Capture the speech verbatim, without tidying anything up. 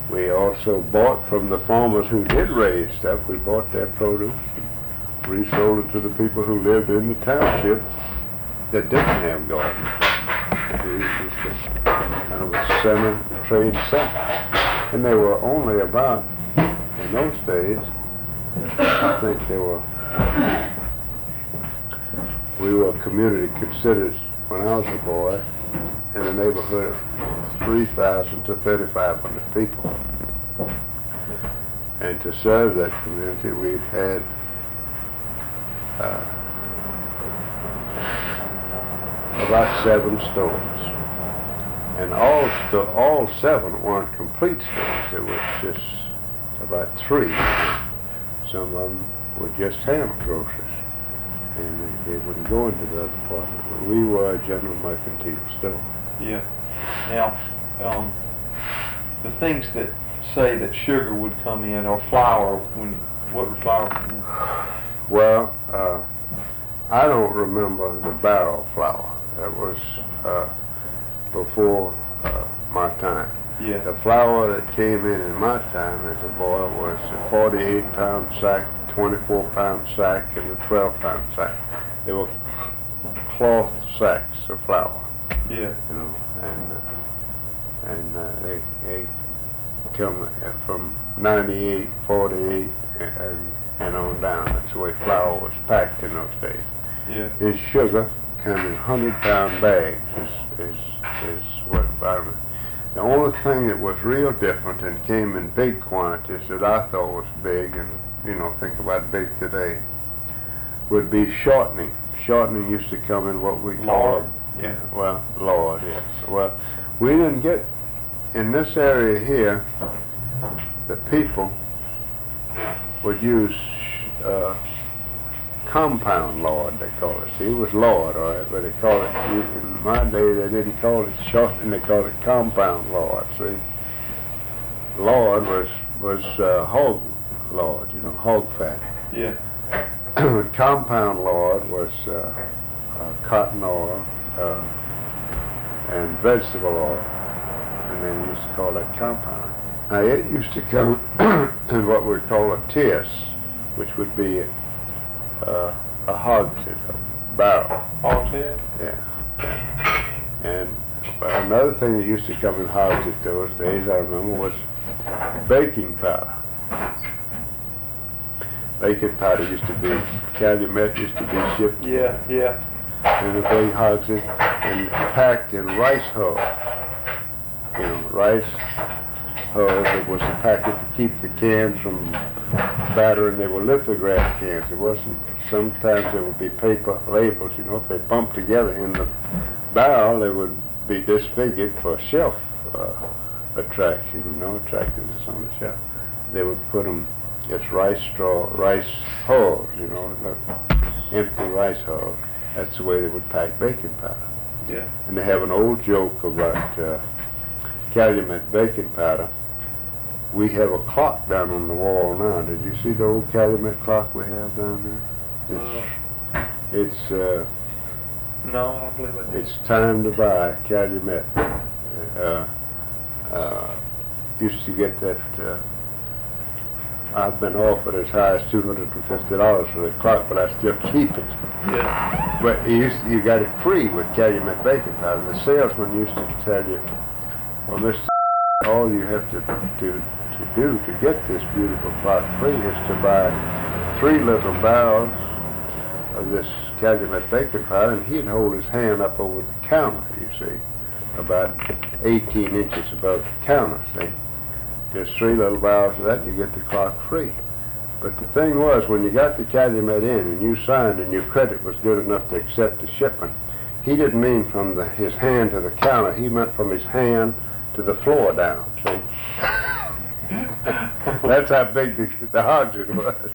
We also bought from the farmers who did raise stuff. We bought their produce and resold it to the people who lived in the township that didn't have gardens. We used to kind of a semi-trade center. And they were only about, in those days, I think they were, we were a community considered, when I was a boy, in a neighborhood of three thousand to thirty-five hundred people. And to serve that community, we've had uh, about seven stores. And all sto- all seven weren't complete stores. There were just about three. Some of them were just ham grocers. And they, they wouldn't go into the other part of it. But we were a general mercantile store. Yeah. Now, um, the things that say that sugar would come in, or flour, when what would flour come in? Well, uh, I don't remember the barrel flour. That was uh, before uh, my time. Yeah. The flour that came in in my time as a boy was a forty-eight pound sack, twenty-four pound sack, and a twelve pound sack. They were cloth sacks of flour. Yeah. You know, and uh, and uh, they they come uh, from ninety-eight, forty-eight, and and on down. That's the way flour was packed in those days. Yeah. His sugar come in hundred pound bags. Is is is what I remember. The only thing that was real different and came in big quantities that I thought was big, and you know, think about big today, would be shortening. Shortening used to come in what we call lard. Yeah, well, lard, yes. Well, we didn't get, in this area here, the people would use uh, compound lard, they call it. See, it was lard, all right, but they call it, in my day, they didn't call it shortening, they called it compound lard, see. Lard was, was uh, hog lard, you know, hog fat. Yeah. Compound lard was uh, uh, cotton oil, Uh, and vegetable oil, and they used to call that compound. Now it used to come in what we call a tierce, which would be uh, a hogshead, a barrel. Hogshead? Yeah. yeah. And another thing that used to come in hogshead those days, I remember, was baking powder. Baking powder used to be, Calumet used to be shipped. Yeah, yeah. In the big hogshead and packed in rice hulls. You know, rice hulls. It was the packet to keep the cans from battering. They were lithograph cans. It wasn't, sometimes there would be paper labels, you know, if they bumped together in the barrel, they would be disfigured for shelf uh, attraction, you know, attractiveness on the shelf. They would put them as rice straw, rice hulls, you know, empty rice hulls. That's the way they would pack baking powder. Yeah. And they have an old joke about uh, Calumet baking powder. We have a clock down on the wall now. Did you see the old Calumet clock we have down there? It's, uh, it's, uh, no, I don't believe it. It's time to buy Calumet. Uh, uh, used to get that, uh, I've been offered as high as two hundred fifty dollars for the clock, but I still keep it. Yeah. But you, used to, you got it free with Calumet baking powder. The salesman used to tell you, well, Mister all you have to, to, to do to get this beautiful clock free is to buy three little barrels of this Calumet baking powder, and he'd hold his hand up over the counter, you see, about eighteen inches above the counter, see. Just three little barrels of that, and you get the clock free. But the thing was, when you got the Calumet in and you signed and your credit was good enough to accept the shipment, he didn't mean from the, his hand to the counter. He meant from his hand to the floor down, see? That's how big the, the hogshead was.